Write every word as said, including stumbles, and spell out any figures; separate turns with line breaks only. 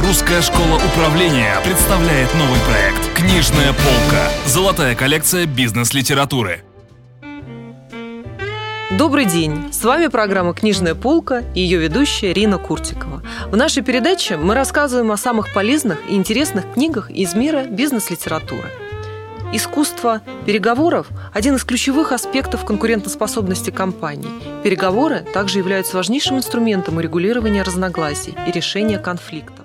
Русская школа управления представляет новый проект «Книжная полка». Золотая коллекция бизнес-литературы.
Добрый день! С вами программа «Книжная полка» и ее ведущая Рина Куртикова. В нашей передаче мы рассказываем о самых полезных и интересных книгах из мира бизнес-литературы. Искусство переговоров – один из ключевых аспектов конкурентоспособности компаний. Переговоры также являются важнейшим инструментом урегулирования разногласий и решения конфликтов.